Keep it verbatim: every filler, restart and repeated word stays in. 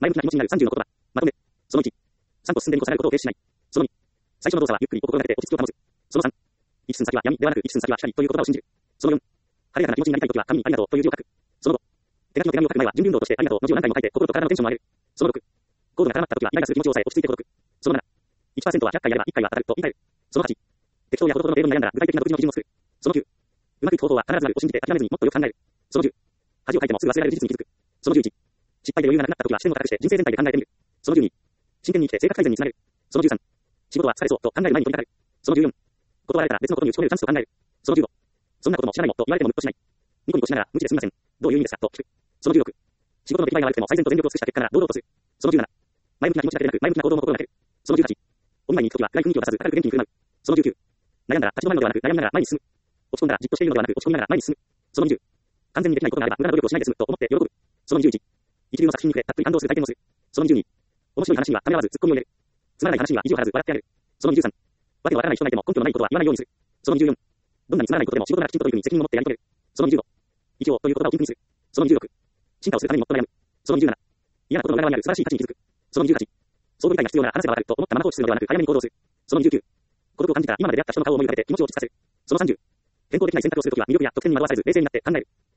前向きな気持ちになるさんじゅうの言葉。まとめ。そのいち。さん歩進んでに歩下がることを停止しない。そのに。最初の動作はゆっくりと心がけて落ち着きを保つ。そのさん。一寸先は闇ではなく一寸先は光という言葉を信じる。そのよん。晴れやかな気持ちになりたいときは紙にありがとうという字を書く。そのご。手書きの手紙を書く前は準備運動としてありがとうの字を何回も書いて心と体のテンションを上げる。そのろく。コードが絡まったときはイライラする気持ちを抑え落ち着いて届く。そのなな。いちパーセント はひゃっかいやればいっかいは当たると言い換える。そのはち。適当やほどほどの英語に悩んだら具体的な独自の基準を作る。そのきゅう。うまくいく方法は必ずあるを信じて諦めずにもっとよく考える。そのじゅう。恥をかいてもすぐ忘れられる事実に気づく。そのじゅういち。失敗で余裕がなくなったときは視点を高くして人生全体で考えてみる。そのじゅうに。真剣に生きて性格改善につなげる。そのじゅうさん。仕事は疲れそうと考える前に取り掛かる。そのじゅうよん。断られたら別のことに打ち込めるチャンスと考える。そのじゅうご。そんなことも知らないもと言われてもムッとしない。ニコニコしながら無知ですみません。どういう意味ですかと聞く。そのじゅうろく。仕事の出来栄えが悪くても最善と全力を尽くした結果なら堂々とする。そのじゅうなな。前向きな気持ちだけでなく前向きな行動も心がける。そのじゅうはち。お見舞いに行くときは暗い雰囲気を出さず明るく元気に振る舞う。そのじゅうきゅう。悩んだら立ち止まるのではなく悩みながら前に進む。落ち込んだらじっとしているのではなく落ち込みながら前に進む。そのにじゅう。完全にできないことがあれば無駄な努力をしないで済むと思って喜ぶ。そのにじゅういち。一流の作品に触れたっぷり感動する体験をする。そのにじゅうに。面白い話にはためらわずツッコミを入れる。つまらない話には意地を張らず笑ってあげる。そのにじゅうさん。わけのわからない人がいても根拠のないことは言わないようにする。そのにじゅうよん。どんなにつまらないことでも仕事ならきちんとというふうに責任を持ってやり遂げる。そのにじゅうご。一応という言葉を禁句にする。そのにじゅうろく。進化をするためにもっと悩む。そのにじゅうなな。嫌なことの裏側にある素晴らしい価値に気づく。そのにじゅうはち。装備体が必要なら話せばわかると思ったまま放置するのではなく早めに行動する。そのにじゅうきゅう。孤独を感じたら今まで出会った人の顔を思い浮かべて気持ちを落ち着かせる。そのさんじゅう。変更できない選択をするときは魅力や得点に惑わされず冷静になって考える。